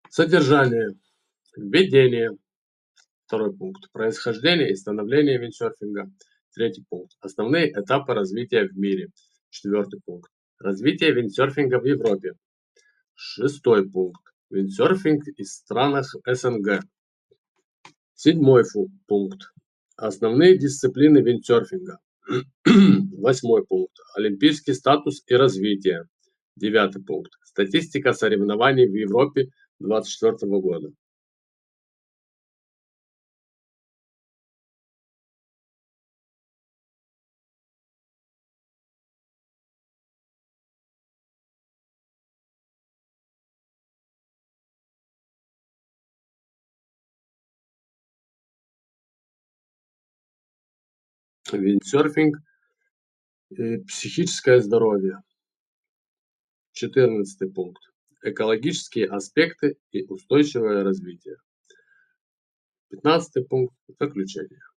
Содержание. Введение. Второй пункт. Происхождение и становление виндсерфинга. Третий пункт. Основные этапы развития в мире. Четвертый пункт. Развитие виндсерфинга в Европе. Шестой пункт. Виндсерфинг в странах СНГ. Седьмой пункт. Основные дисциплины виндсерфинга. Восьмой пункт. Олимпийский статус и развитие. Девятый пункт. Статистика соревнований в Европе 2024 года. Виндсерфинг и психическое здоровье. 14 пункт. Экологические аспекты и устойчивое развитие. 15 пункт. Заключение.